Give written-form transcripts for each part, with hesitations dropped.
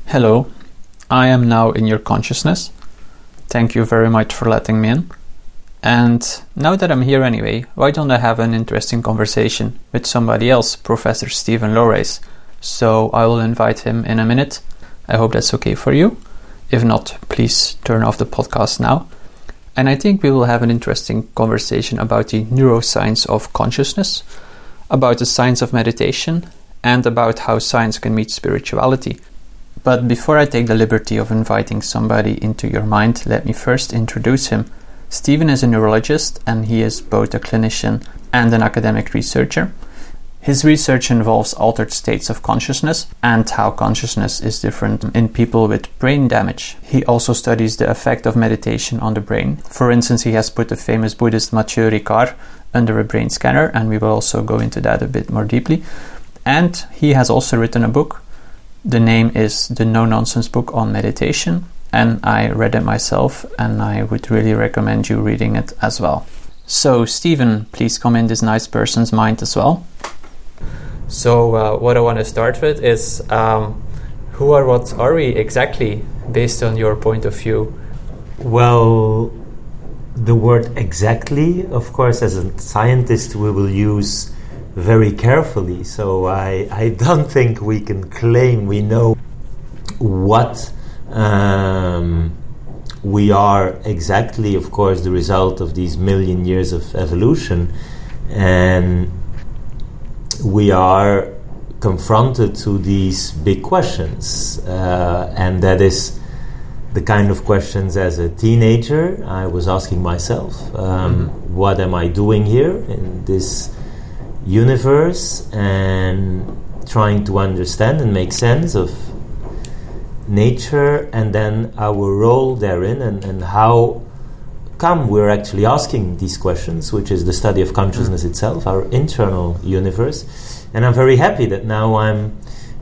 Hello, I am now in your consciousness. Thank you very much for letting me in. And now that I'm here anyway, why don't I have an interesting conversation with somebody else, Professor Stephen Lorace? So I will invite him in a minute. I hope that's okay for you. If not, please turn off the podcast now. And I think we will have an interesting conversation about the neuroscience of consciousness, about the science of meditation, and about how science can meet spirituality. But before I take the liberty of inviting somebody into your mind, let me first introduce him. Stephen is a neurologist, and he is both a clinician and an academic researcher. His research involves altered states of consciousness and how consciousness is different in people with brain damage. He also studies the effect of meditation on the brain. For instance, he has put the famous Buddhist Matthieu Ricard under a brain scanner, and we will also go into that a bit more deeply. And he has also written a book. The name is The No-Nonsense Book on Meditation, and I read it myself, and I would really recommend you reading it as well. So, Stephen, please come in this nice person's mind as well. So, what I want to start with is, what are we exactly, based on your point of view? Well, the word exactly, of course, as a scientist, we will use very carefully, so I don't think we can claim we know what we are exactly. Of course, the result of these million years of evolution, and we are confronted to these big questions, and that is the kind of questions as a teenager I was asking myself. What am I doing here in this universe, and trying to understand and make sense of nature, and then our role therein, and how come we're actually asking these questions, which is the study of consciousness itself, our internal universe. And I'm very happy that now I'm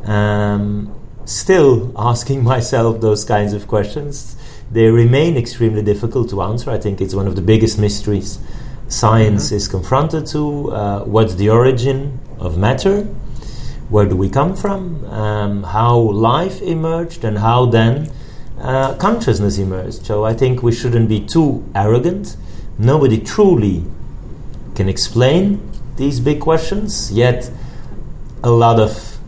still asking myself those kinds of questions. They remain extremely difficult to answer. I think it's one of the biggest mysteries science is confronted to. What's the origin of matter? Where do we come from? How life emerged, and how then consciousness emerged. So I think we shouldn't be too arrogant. Nobody truly can explain these big questions, yet a lot of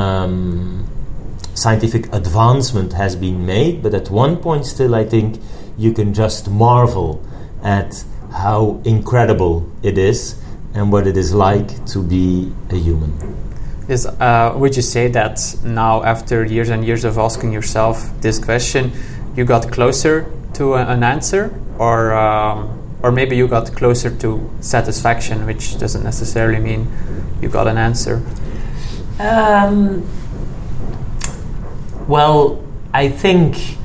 scientific advancement has been made, but at one point still I think you can just marvel at how incredible it is and what it is like to be a human. Would you say that now, after years and years of asking yourself this question, you got closer to an answer, or maybe you got closer to satisfaction, which doesn't necessarily mean you got an answer? Well, I think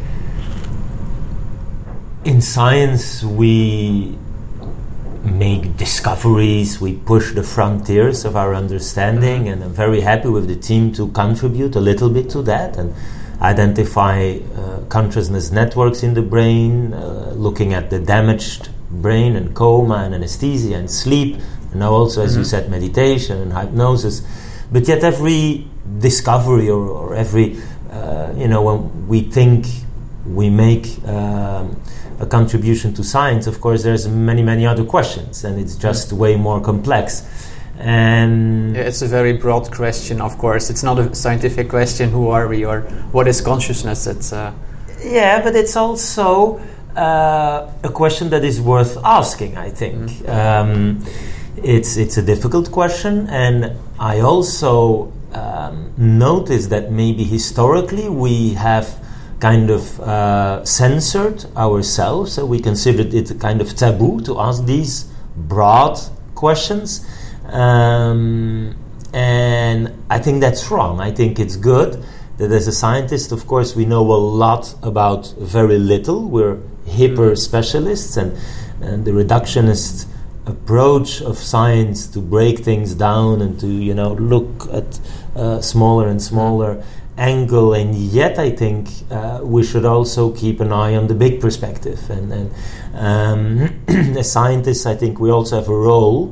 in science we make discoveries, we push the frontiers of our understanding, and I'm very happy with the team to contribute a little bit to that and identify consciousness networks in the brain, looking at the damaged brain and coma and anesthesia and sleep, and now also, as you said, meditation and hypnosis. But yet every discovery or every, when we think we make a contribution to science, of course there's many other questions, and it's just way more complex. And it's a very broad question, of course. It's not a scientific question, who are we or what is consciousness. It's yeah, but it's also a question that is worth asking, I think. It's a difficult question, and I also notice that maybe historically we have kind of censored ourselves, so we considered it a kind of taboo to ask these broad questions, and I think that's wrong. I think it's good that as a scientist, of course, we know a lot about very little. We're hyper specialists, and the reductionist approach of science to break things down and to look at smaller and smaller angle, and yet I think we should also keep an eye on the big perspective, and as scientists I think we also have a role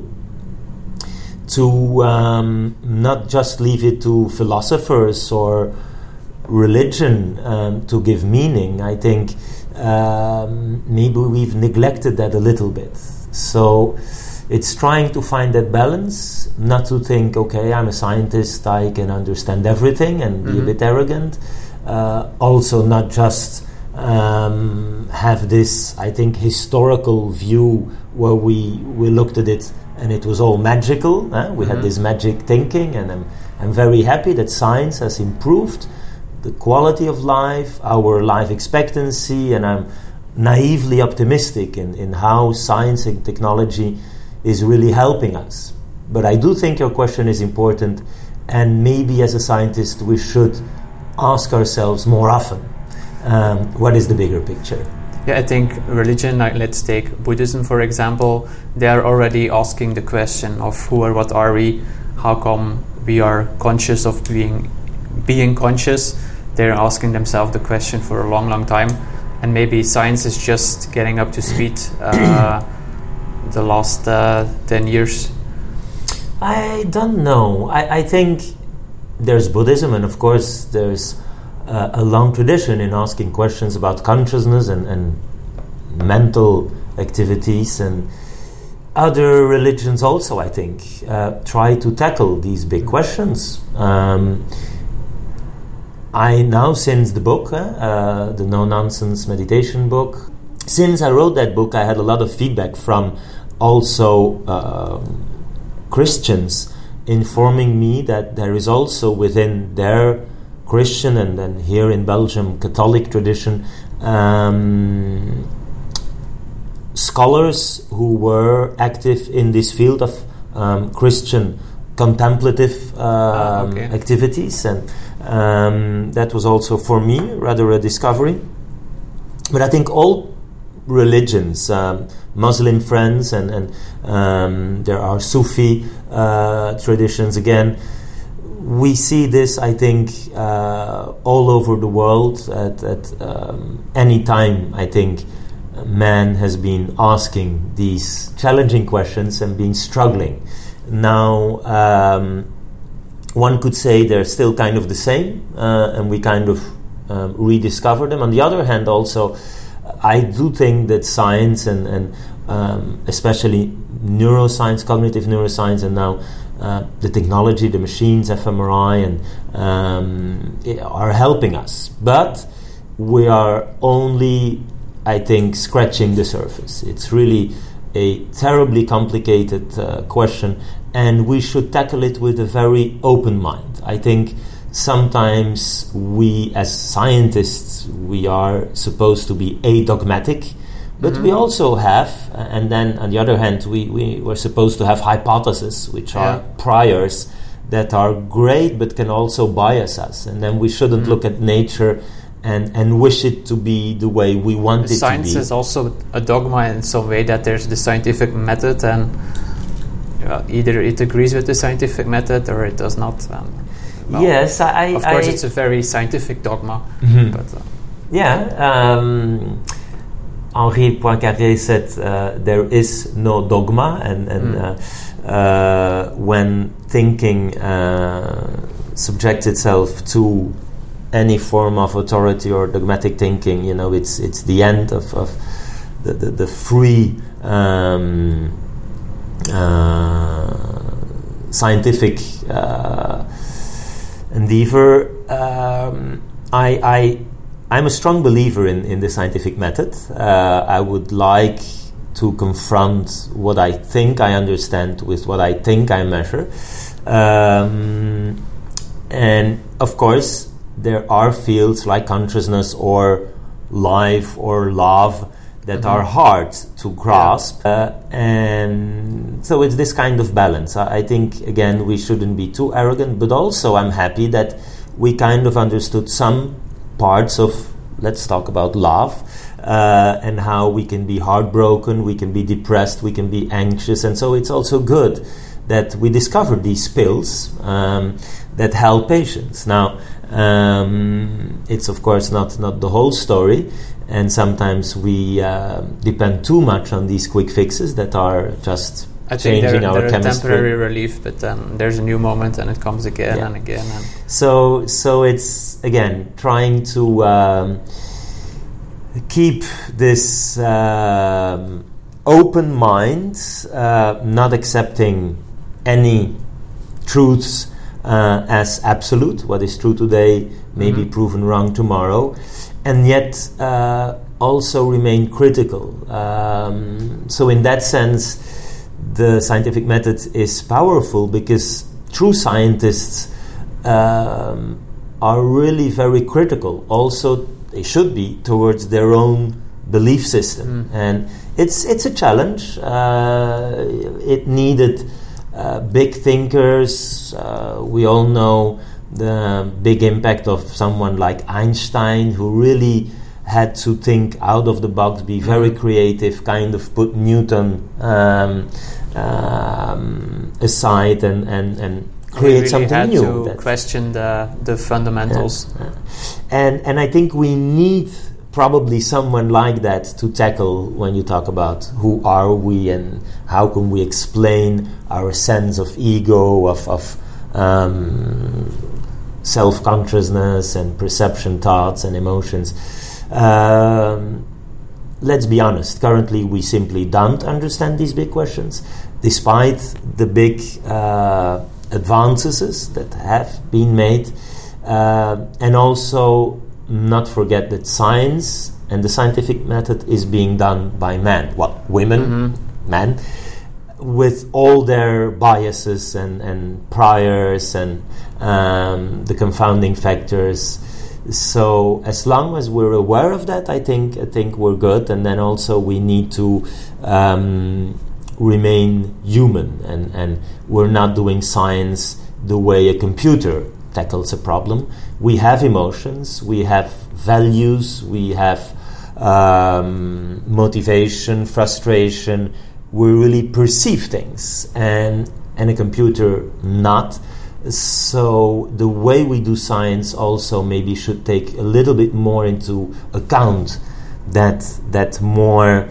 to not just leave it to philosophers or religion to give meaning, I think maybe we've neglected that a little bit. So it's trying to find that balance, not to think, okay, I'm a scientist, I can understand everything and be a bit arrogant. Also not just have this, I think, historical view where we looked at it and it was all magical. We had this magic thinking, and I'm very happy that science has improved the quality of life, our life expectancy, and I'm naively optimistic in how science and technology is really helping us. But I do think your question is important, and maybe as a scientist we should ask ourselves more often, what is the bigger picture? Yeah, I think religion, like let's take Buddhism for example, they are already asking the question of who or what are we, how come we are conscious of being conscious. They're asking themselves the question for a long time, and maybe science is just getting up to speed the last 10 years. I don't know. I think there's Buddhism, and of course there's a long tradition in asking questions about consciousness and mental activities, and other religions also, I think, try to tackle these big questions. I now, since the book, the No Nonsense Meditation book, since I wrote that book, I had a lot of feedback from also Christians informing me that there is also within their Christian and then here in Belgium Catholic tradition scholars who were active in this field of Christian contemplative activities, and that was also for me rather a discovery. But I think all religions, Muslim friends, and there are Sufi traditions again. We see this, I think, all over the world. At any time, I think, man has been asking these challenging questions and been struggling. Now, one could say they're still kind of the same, and we kind of rediscover them. On the other hand, also, I do think that science and especially neuroscience, cognitive neuroscience, and now the technology, the machines, fMRI, and are helping us. But we are only, I think, scratching the surface. It's really a terribly complicated question, and we should tackle it with a very open mind. I think sometimes we, as scientists, we are supposed to be adogmatic, but we also have, and then on the other hand, we were supposed to have hypotheses, which are priors that are great but can also bias us. And then we shouldn't look at nature and wish it to be the way we want it to be. Science is also a dogma in some way, that there's the scientific method, and either it agrees with the scientific method or it does not. Well, yes, of course, it's a very scientific dogma. But Henri Poincaré said there is no dogma, and when thinking subjects itself to any form of authority or dogmatic thinking, it's the end of the free scientific endeavor. I'm a strong believer in the scientific method. I would like to confront what I think I understand with what I think I measure. And of course, there are fields like consciousness or life or love that are hard to grasp. And so it's this kind of balance. I think, again, we shouldn't be too arrogant, but also I'm happy that we kind of understood some parts of, let's talk about love, and how we can be heartbroken, we can be depressed, we can be anxious. And so it's also good that we discovered these pills that help patients. Now, it's of course not the whole story, and sometimes we depend too much on these quick fixes that are just changing our they're chemistry. A temporary relief, but then there's a new moment and it comes again and again. And so it's again trying to keep this open mind, not accepting any truths as absolute. What is true today may be proven wrong tomorrow, and yet also remain critical. So in that sense, the scientific method is powerful because true scientists are really very critical. Also, they should be towards their own belief system, and it's a challenge. It needed big thinkers. We all know the big impact of someone like Einstein, who really had to think out of the box, be very creative, kind of put Newton aside and create really something had new. To question the fundamentals. And I think we need probably someone like that to tackle when you talk about who are we and how can we explain our sense of ego, of self-consciousness and perception, thoughts and emotions. Let's be honest, currently we simply don't understand these big questions, despite the big advances that have been made, and also not forget that science and the scientific method is being done by men, women, men, with all their biases and priors and the confounding factors. So as long as we're aware of that, I think we're good. And then also we need to remain human, and we're not doing science the way a computer tackles a problem. We have emotions, we have values, we have motivation, frustration. We really perceive things, and a computer not. So the way we do science also maybe should take a little bit more into account that more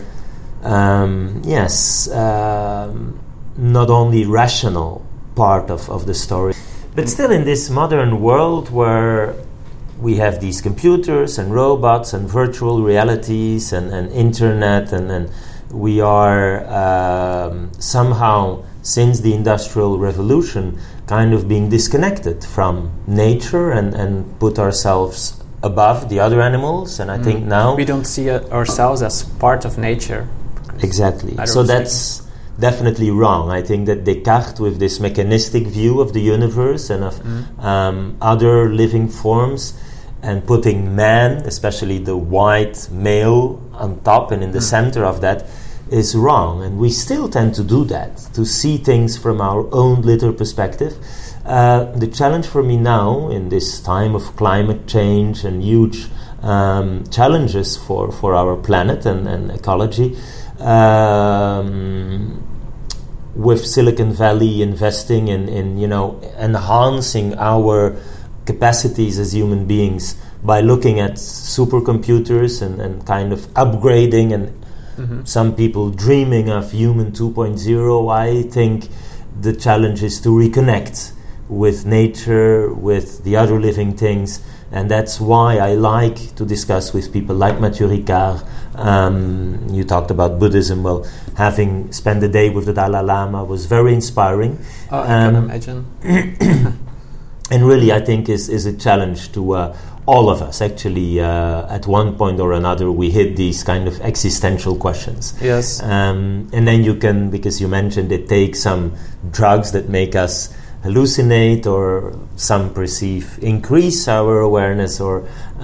not only rational part of the story, but still in this modern world where we have these computers and robots and virtual realities and internet, and we are somehow, since the Industrial Revolution, kind of being disconnected from nature and put ourselves above the other animals. And I think now we don't see ourselves as part of nature. Exactly. So that's definitely wrong. I think that Descartes, with this mechanistic view of the universe and of other living forms, and putting man, especially the white male, on top and in the center of that, is wrong. And we still tend to do that, to see things from our own little perspective. The challenge for me now, in this time of climate change and huge challenges for our planet and ecology, with Silicon Valley investing in enhancing our capacities as human beings by looking at supercomputers and kind of upgrading, and some people dreaming of human 2.0. I think the challenge is to reconnect with nature, with the other living things, and that's why I like to discuss with people like Mathieu Ricard. You talked about Buddhism. Well, having spent the day with the Dalai Lama was very inspiring. I can imagine. And really, I think is a challenge to all of us. Actually, at one point or another, we hit these kind of existential questions. Yes. And then you can, because you mentioned it, take some drugs that make us hallucinate, or some perceive increase our awareness or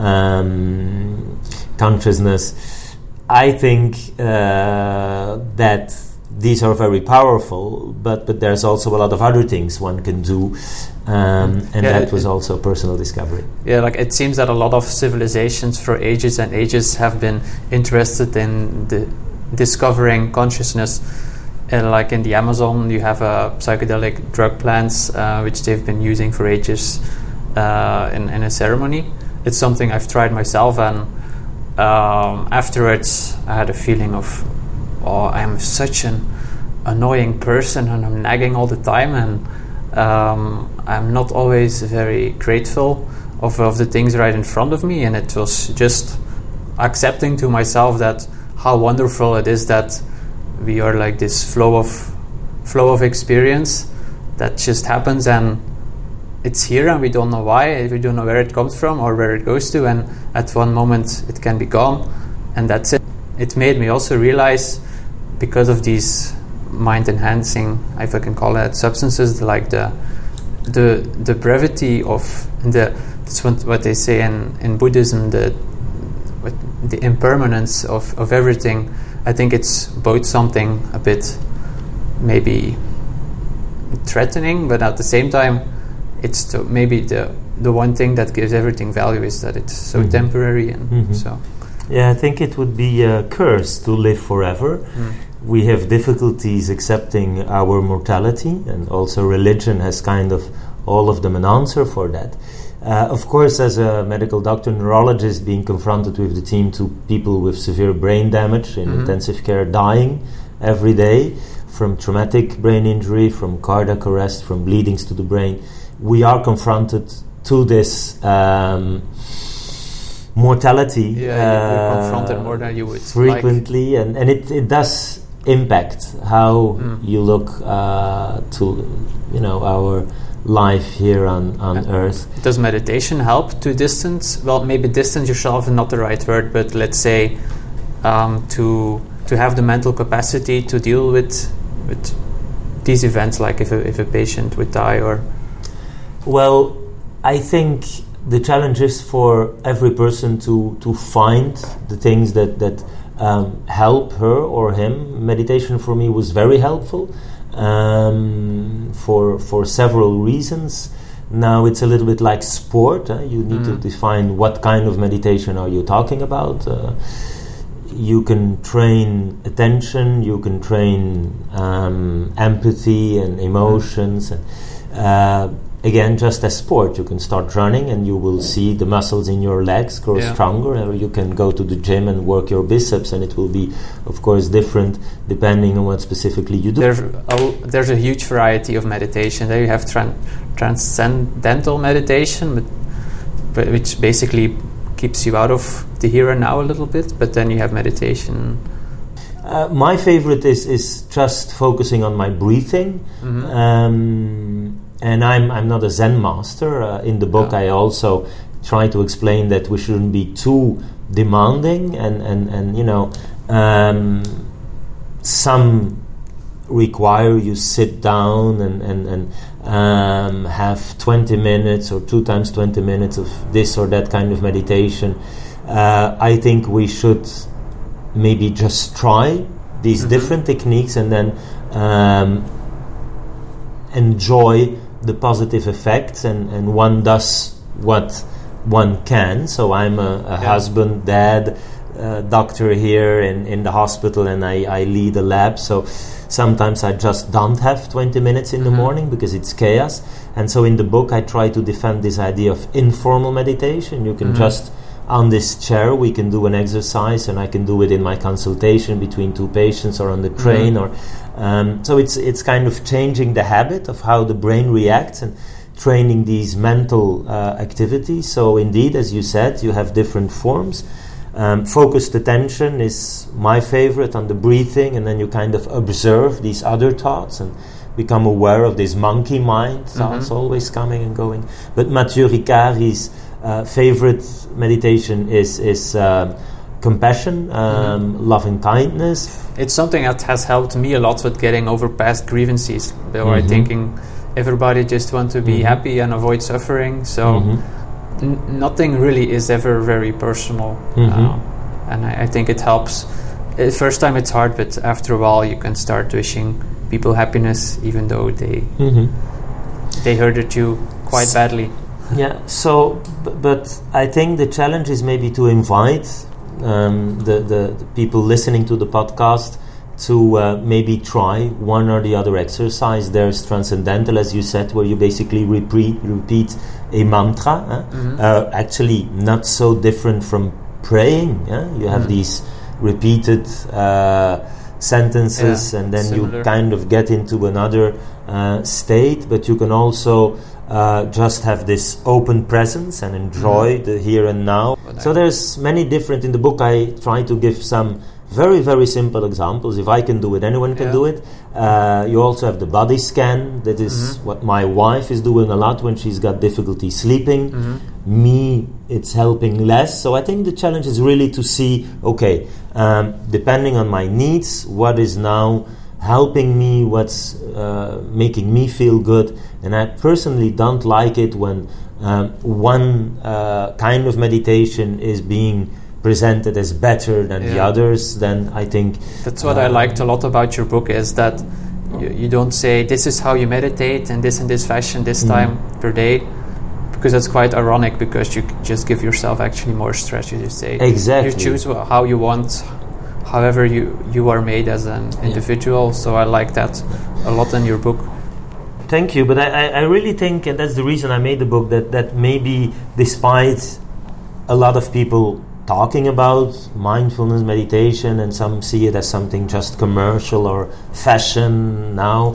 consciousness. I think that these are very powerful, but there's also a lot of other things one can do, that was also a personal discovery. Yeah, like it seems that a lot of civilizations for ages and ages have been interested in discovering consciousness. Like in the Amazon, you have psychedelic drug plants, which they've been using for ages in a ceremony. It's something I've tried myself, and afterwards I had a feeling of, I'm such an annoying person and I'm nagging all the time, and I'm not always very grateful of the things right in front of me. And it was just accepting to myself that how wonderful it is that we are like this flow of experience that just happens, and it's here and we don't know why, we don't know where it comes from or where it goes to, and at one moment it can be gone, and that's it. It made me also realize, because of these mind enhancing, if I can call it, substances, like the brevity of that's what they say in Buddhism, the impermanence of everything. I think it's both something a bit maybe threatening, but at the same time it's maybe the one thing that gives everything value, is that it's so temporary, and so. Yeah, I think it would be a curse to live forever. We have difficulties accepting our mortality, and also religion has kind of all of them an answer for that. Of course, as a medical doctor, neurologist, being confronted with the team to people with severe brain damage in intensive care, dying every day from traumatic brain injury, from cardiac arrest, from bleedings to the brain, we are confronted to this mortality. You're confronted more than you would frequently, like. and it does impact how you look to our life here on Earth. Does meditation help to distance? Well, maybe distance yourself is not the right word, but let's say to have the mental capacity to deal with these events, like if a patient would die, or. Well, I think the challenge is for every person to find the things that help her or him. Meditation for me was very helpful for several reasons. Now it's a little bit like sport. You need to define what kind of meditation are you talking about. You can train attention, you can train empathy and emotions, and again, just as sport, you can start running and you will see the muscles in your legs grow stronger, or you can go to the gym and work your biceps, and it will be, of course, different depending on what specifically you do. There's a huge variety of meditation. There you have transcendental meditation, but which basically keeps you out of the here and now a little bit, but then you have meditation. My favorite is just focusing on my breathing. And I'm not a Zen master. In the book, I also try to explain that we shouldn't be too demanding, and some require you sit down and have 20 minutes or 2 times 20 minutes of this or that kind of meditation. I think we should maybe just try these different techniques and then enjoy the positive effects, and one does what one can. So I'm a husband, dad, doctor here in the hospital, and I lead a lab. So sometimes I just don't have 20 minutes in the morning because it's chaos. And so in the book I try to defend this idea of informal meditation. You can just, on this chair, we can do an exercise, and I can do it in my consultation between 2 patients or on the train, or so it's kind of changing the habit of how the brain reacts and training these mental activities. So indeed, as you said, you have different forms. Focused attention is my favorite, on the breathing, and then you kind of observe these other thoughts and become aware of this monkey mind thoughts always coming and going. But Mathieu Ricard's favorite meditation is compassion, loving kindness. It's something that has helped me a lot with getting over past grievances. Or thinking everybody just want to be happy and avoid suffering. So nothing really is ever very personal. And I think it helps. At first time it's hard, but after a while you can start wishing people happiness, even though they hurted you quite badly. Yeah, so, but I think the challenge is maybe to invite the people listening to the podcast to maybe try one or the other exercise. There's transcendental, as you said, where you basically repeat a mantra. Actually, not so different from praying. You have these repeated sentences, and then similar. you kind of get into another state. But you can also just have this open presence and enjoy the here and now. So there's many different, in the book I try to give some very, very simple examples. If I can do it, anyone can do it. You also have the body scan. That is what my wife is doing a lot when she's got difficulty sleeping. Me, it's helping less. So I think the challenge is really to see, okay, depending on my needs, what is now helping me, what's making me feel good. And I personally don't like it when one kind of meditation is being presented as better than the others. Then I think that's what I liked a lot about your book, is that you don't say this is how you meditate in this fashion this time per day, because it's quite ironic, because you just give yourself actually more stress. You just say exactly, you choose how you want, however you are made as an individual. So I like that a lot in your book. Thank you, but I really think, and that's the reason I made the book, that maybe despite a lot of people talking about mindfulness meditation, and some see it as something just commercial or fashion now,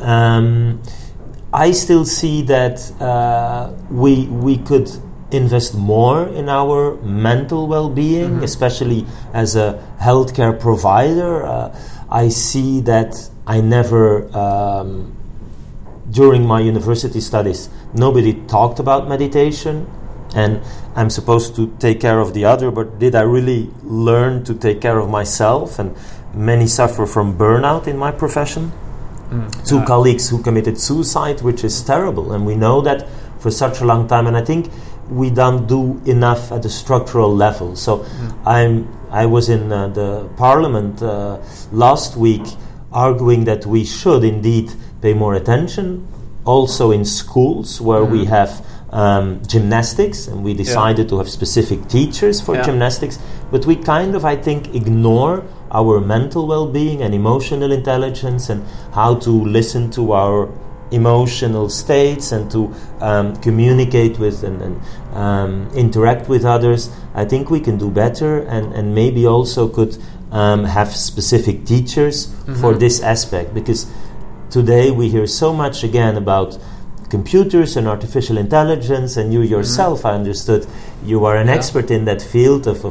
I still see that we could invest more in our mental well-being, especially as a healthcare provider. I see that I never, during my university studies, nobody talked about meditation, and I'm supposed to take care of the other, but did I really learn to take care of myself? And many suffer from burnout in my profession. Two colleagues who committed suicide, which is terrible, and we know that for such a long time, and I think we don't do enough at the structural level. So I was in the parliament last week arguing that we should indeed pay more attention, also in schools where we have gymnastics, and we decided to have specific teachers for gymnastics, but we kind of, I think, ignore our mental well-being and emotional intelligence, and how to listen to our emotional states, and to communicate with and interact with others. I think we can do better, and maybe also could have specific teachers for this aspect, because today we hear so much again about computers and artificial intelligence, and you yourself, I understood, you are an expert in that field of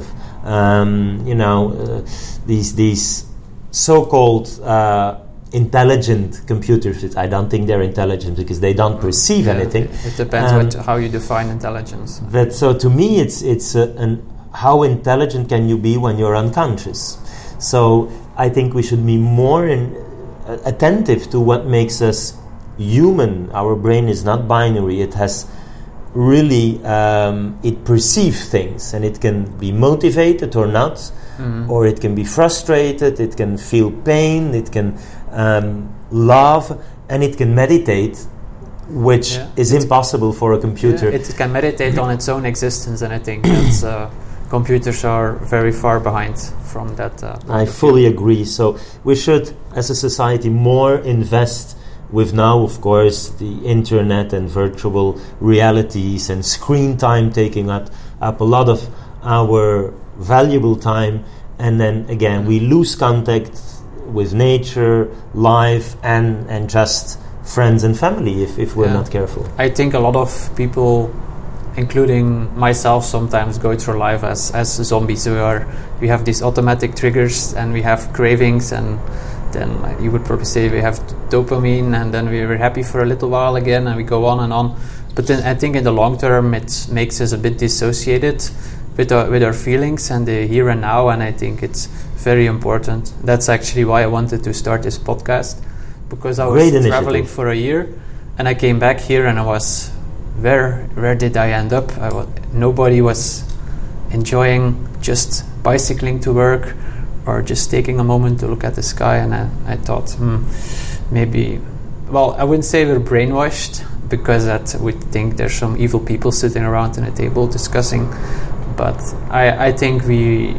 these so-called intelligent computers. I don't think they're intelligent because they don't perceive anything. It depends how you define intelligence. But so to me, it's how intelligent can you be when you're unconscious? So I think we should be more attentive to what makes us human. Our brain is not binary. It has really it perceives things, and it can be motivated or not, or it can be frustrated, it can feel pain, it can laugh, and it can meditate, which is impossible for a computer. It can meditate on its own existence, and I think that's computers are very far behind from that. I fully agree. So we should, as a society, more invest with now, of course, the internet and virtual realities and screen time taking up a lot of our valuable time. And then again, we lose contact with nature, life, and just friends and family if we're not careful. I think a lot of people, including myself, sometimes go through life as zombies. We have these automatic triggers, and we have cravings, and then you would probably say we have dopamine, and then we were happy for a little while again, and we go on and on. But then I think in the long term it makes us a bit dissociated with our feelings and the here and now, and I think it's very important. That's actually why I wanted to start this podcast, because I was traveling for a year, and I came back here and I was, where did I end up? Nobody was enjoying just bicycling to work, or just taking a moment to look at the sky, and I thought, maybe, well, I wouldn't say we're brainwashed, because that we think there's some evil people sitting around in a table discussing, but I think we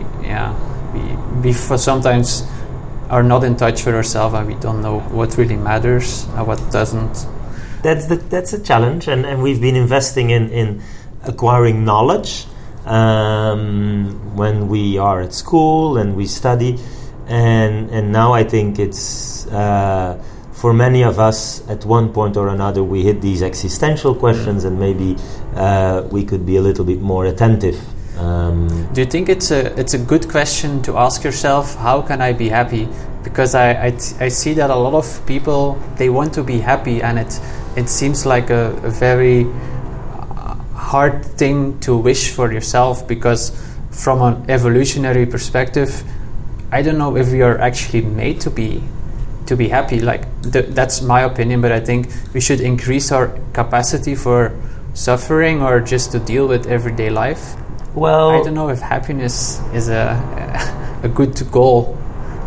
sometimes are not in touch with ourselves, and we don't know what really matters and what doesn't. That's a challenge, and we've been investing in acquiring knowledge when we are at school and we study, and now I think it's for many of us at one point or another we hit these existential questions, and maybe we could be a little bit more attentive. Do you think it's a good question to ask yourself, how can I be happy? Because I see that a lot of people, they want to be happy, and it seems like a very hard thing to wish for yourself, because from an evolutionary perspective, I don't know if we are actually made to be happy. Like that's my opinion, but I think we should increase our capacity for suffering or just to deal with everyday life. Well, I don't know if happiness is a good goal.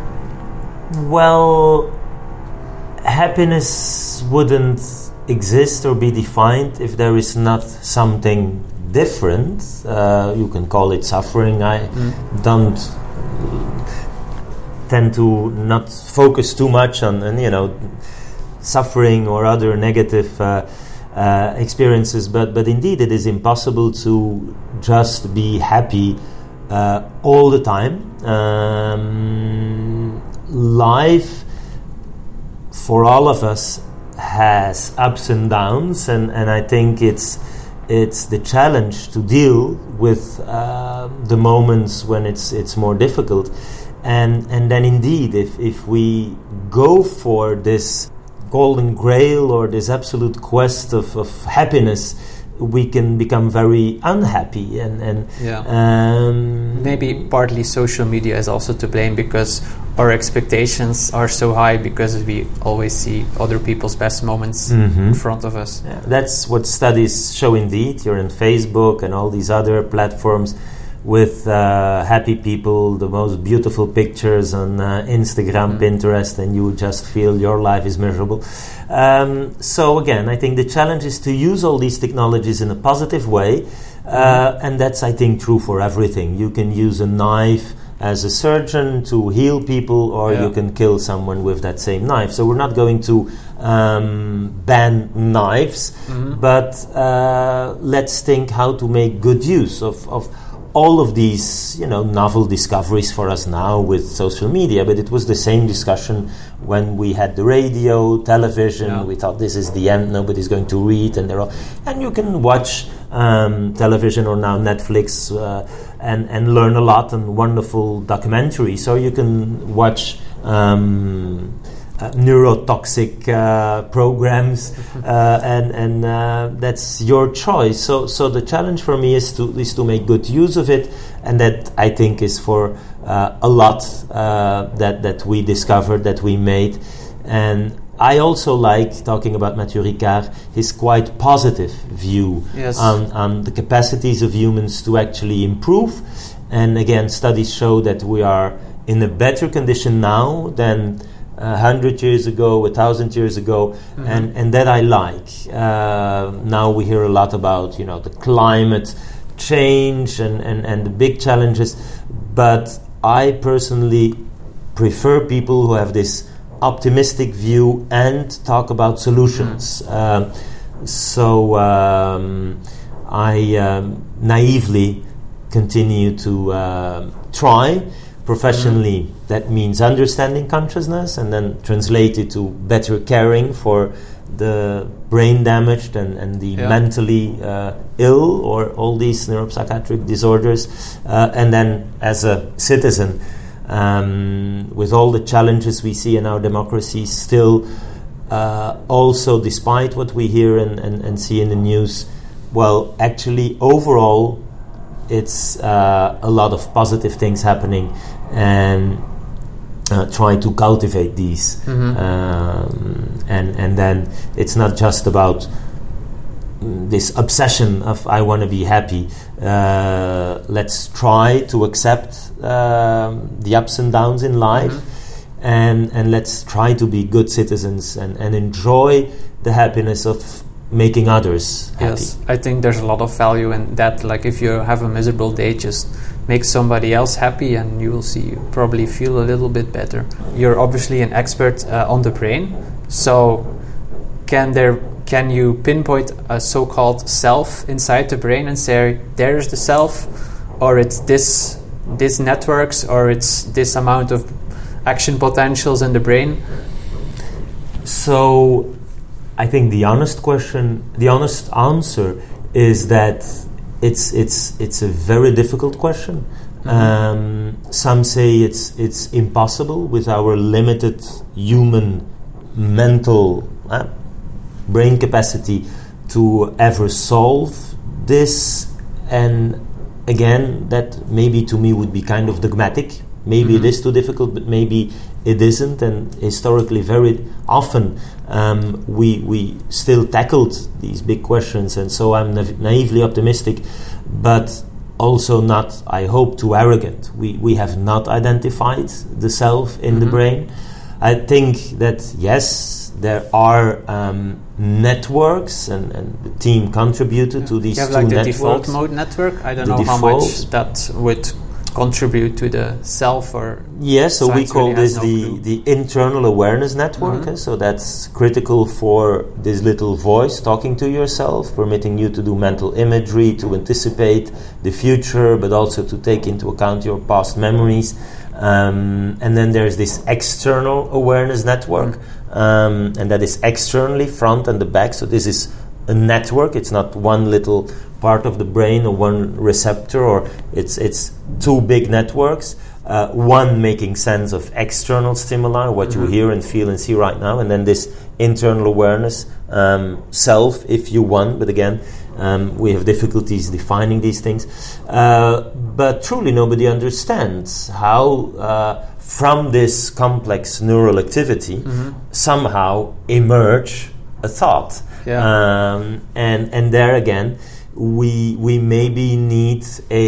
Well, happiness wouldn't exist or be defined if there is not something different. You can call it suffering. I don't tend to not focus too much on suffering or other negative experiences, but indeed it is impossible to just be happy all the time. Life for all of us has ups and downs, and I think it's the challenge to deal with the moments when it's more difficult, and then indeed if we go for this golden grail or this absolute quest of happiness, we can become very unhappy, and maybe partly social media is also to blame, because our expectations are so high because we always see other people's best moments in front of us. Yeah, that's what studies show indeed. You're in Facebook and all these other platforms with happy people, the most beautiful pictures on Instagram, Pinterest, and you just feel your life is miserable. So again, I think the challenge is to use all these technologies in a positive way, and that's, I think, true for everything. You can use a knife as a surgeon to heal people, or you can kill someone with that same knife. So we're not going to ban knives, but let's think how to make good use of all of these, novel discoveries for us now with social media. But it was the same discussion when we had the radio, television. Yeah. We thought this is the end; nobody's going to read, and you can watch television or now Netflix and learn a lot and wonderful documentaries. So you can watch neurotoxic programs, and that's your choice. So the challenge for me is to make good use of it, and that I think is for a lot that we discovered, that we made. And I also like talking about Mathieu Ricard, his quite positive view on the capacities of humans to actually improve. And again, studies show that we are in a better condition now than 100 years ago, 1,000 years ago, and that I like. Now we hear a lot about the climate change and the big challenges, but I personally prefer people who have this optimistic view and talk about solutions. So I naively continue to try. Professionally, that means understanding consciousness and then translate it to better caring for the brain damaged and the mentally ill, or all these neuropsychiatric disorders. And then as a citizen, with all the challenges we see in our democracy, still also, despite what we hear and see in the news, well, actually, overall, it's a lot of positive things happening, and try to cultivate these. And then it's not just about this obsession of I want to be happy. Let's try to accept the ups and downs in life, and let's try to be good citizens and enjoy the happiness of making others happy. Yes, I think there's a lot of value in that. Like if you have a miserable day, just make somebody else happy and you will see you probably feel a little bit better. You're obviously an expert on the brain, so can you pinpoint a so-called self inside the brain and say there's the self, or it's this networks, or it's this amount of action potentials in the brain? So I think the honest answer is that it's a very difficult question. Some say it's impossible with our limited human mental brain capacity to ever solve this, and again, that maybe to me would be kind of dogmatic. Maybe it is too difficult, but maybe it isn't. And historically, very often we still tackled these big questions, and so I'm naively optimistic, but also not, I hope, too arrogant. We have not identified the self in the brain. I think that yes, there are networks, and the team contributed to these two networks. You have the default mode network. I don't know how much that would contribute to the self, or so we call this the internal awareness network. So that's critical for this little voice talking to yourself, permitting you to do mental imagery, to anticipate the future, but also to take into account your past memories. And then there's this external awareness network, and that is externally, front and the back. So this is a network. It's not one little part of the brain or one receptor, or it's two big networks. One making sense of external stimuli, what you hear and feel and see right now, and then this internal awareness, self, if you want. But again, we have difficulties defining these things. But truly, nobody understands how from this complex neural activity somehow emerge a thought. And there again, we maybe need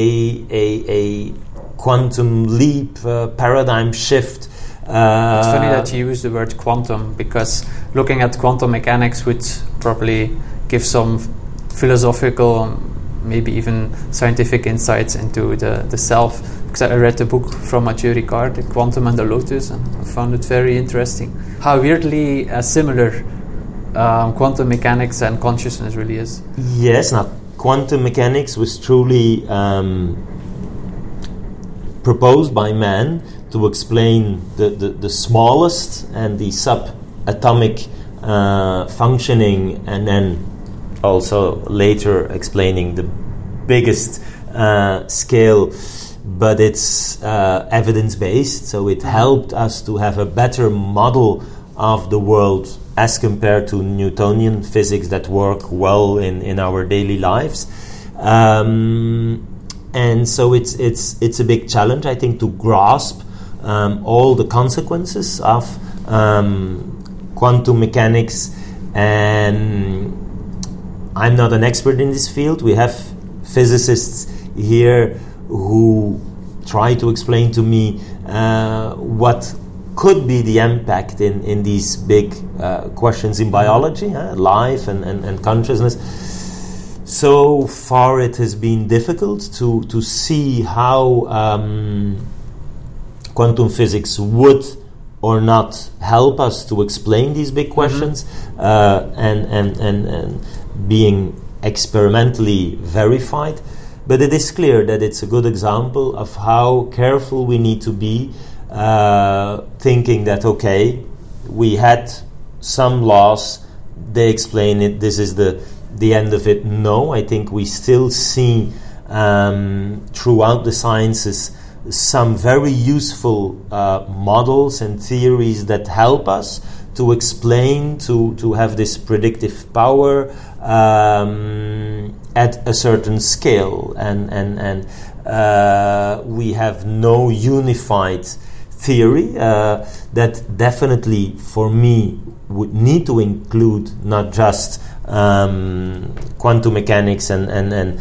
a quantum leap, paradigm shift. It's funny that you use the word quantum, because looking at quantum mechanics would probably give some philosophical, maybe even scientific insights into the self. Because I read the book from Mathieu Ricard, The Quantum and the Lotus, and I found it very interesting. How weirdly similar quantum mechanics and consciousness really is. Yes, now quantum mechanics was truly proposed by man to explain the smallest and the subatomic functioning, and then also later explaining the biggest scale. But it's evidence-based, so it helped us to have a better model of the world as compared to Newtonian physics that work well in our daily lives. And so it's a big challenge, I think, to grasp all the consequences of quantum mechanics. And I'm not an expert in this field. We have physicists here who try to explain to me what could be the impact in these big questions in biology, life and consciousness. So far it has been difficult to see how quantum physics would or not help us to explain these big questions, and being experimentally verified. But it is clear that it's a good example of how careful we need to be, thinking that, okay, we had some laws, they explain it, this is the end of it. No, I think we still see throughout the sciences some very useful models and theories that help us to explain, to have this predictive power at a certain scale, and we have no unified theory that definitely for me would need to include not just quantum mechanics and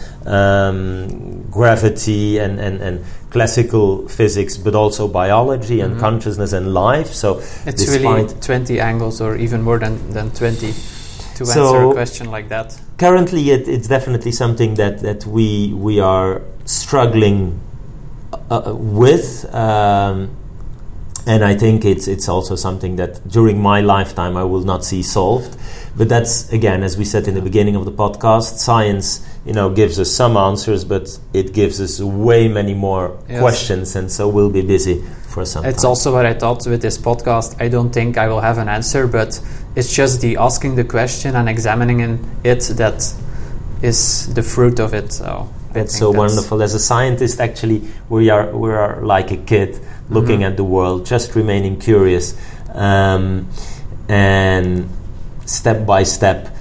gravity and classical physics, but also biology and consciousness and life. So it's really 20 angles, or even more than 20, to answer a question like that. Currently, it's definitely something that we are struggling with. And I think it's also something that during my lifetime I will not see solved. But that's, again, as we said in the beginning of the podcast, science gives us some answers, but it gives us way many more questions, and so we'll be busy for some time. It's also what I thought with this podcast. I don't think I will have an answer, but it's just the asking the question and examining it that is the fruit of it. So that's so wonderful. As a scientist, actually, we are like a kid looking at the world, just remaining curious, and step by step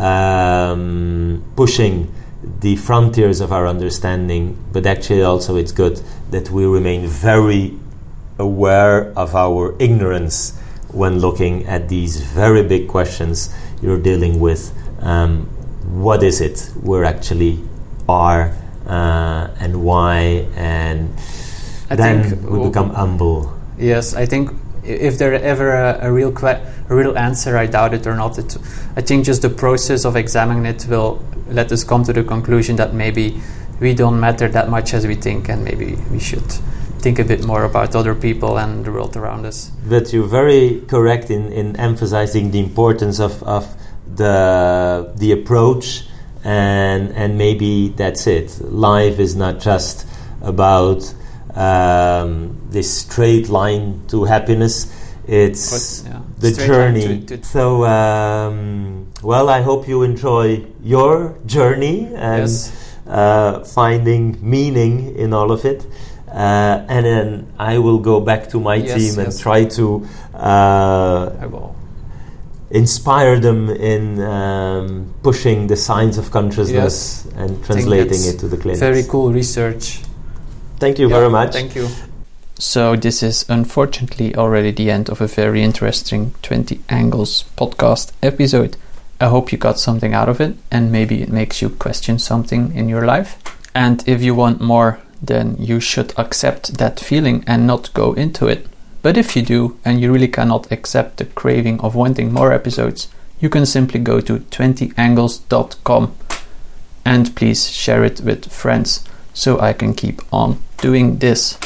pushing the frontiers of our understanding. But actually also it's good that we remain very aware of our ignorance when looking at these very big questions you're dealing with. What is it we actually are, and why, and I think we become humble. Yes, I think if there ever a real answer, I doubt it or not. I think just the process of examining it will let us come to the conclusion that maybe we don't matter that much as we think, and maybe we should think a bit more about other people and the world around us. But you're very correct in emphasizing the importance of the approach, and maybe that's it. Life is not just about this straight line to happiness. It's the journey. So, well, I hope you enjoy your journey and finding meaning in all of it. And then I will go back to my team and try to inspire them in pushing the science of consciousness and translating it to the clinics. Very cool research. Thank you very much. Thank you. So this is unfortunately already the end of a very interesting 20 Angles podcast episode. I hope you got something out of it, and maybe it makes you question something in your life. And if you want more, then you should accept that feeling and not go into it. But if you do, and you really cannot accept the craving of wanting more episodes, you can simply go to 20angles.com and please share it with friends so I can keep on doing this.